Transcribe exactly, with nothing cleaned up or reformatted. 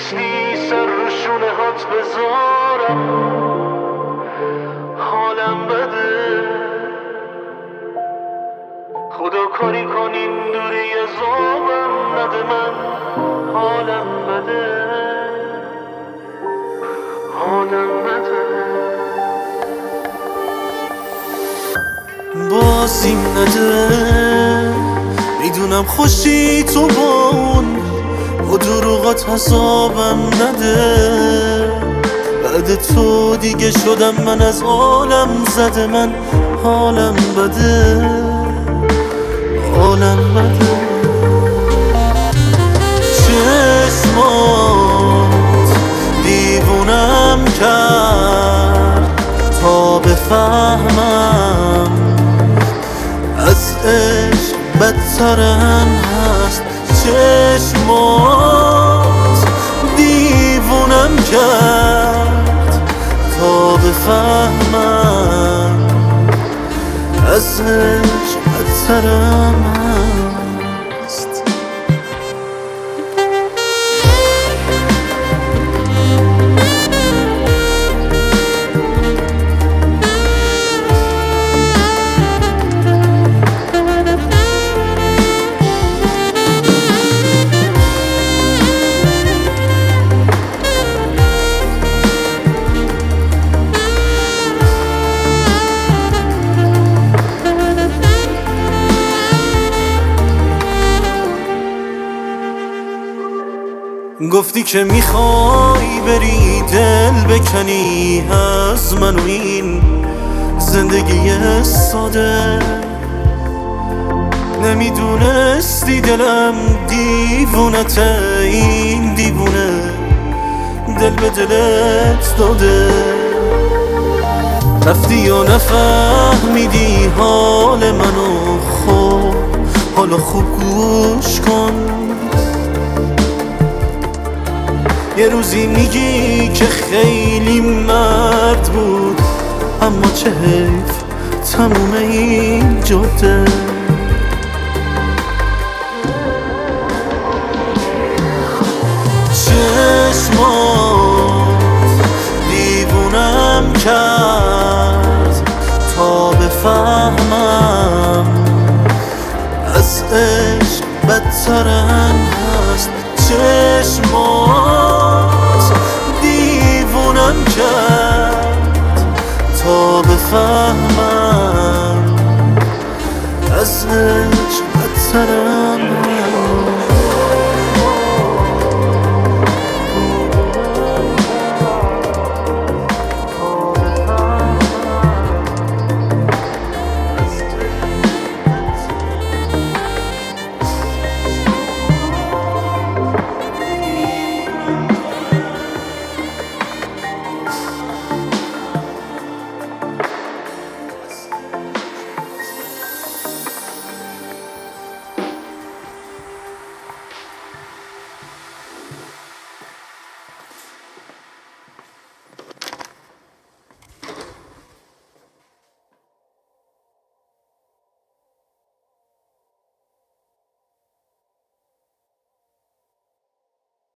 نیستی سر رو شونه هات بذارم، حالم بده. خدا کاری کنین دوری زابم نده، من حالم بده، حالم بده. بازیم نده، میدونم خوشی تو با اون و دروغات حسابم نده. بعد تو دیگه شدم من از عالم زده، من حالم بده، حالم بده. چشمات دیوونم کرد تا بفهمم از عشق بدترن هست. چشمات دیوونم کرد تا بفهمم از عشق بدترم هست. گفتی که میخوای بری دل بکنی از من و این زندگی ساده. نمیدونستی دلم دیوونته، این دیوونه دل به دلت داده. رفتی و نفهمیدی حال منو، خب حالا خوب گوش کن. یه روزی میگی که خیلی مرد بود، اما چه حیف تموم این جاده. چشمات دیوونم کرد تا بفهمم از عشق بدترن هست. چشمات دیوونم کرد تا بفهمم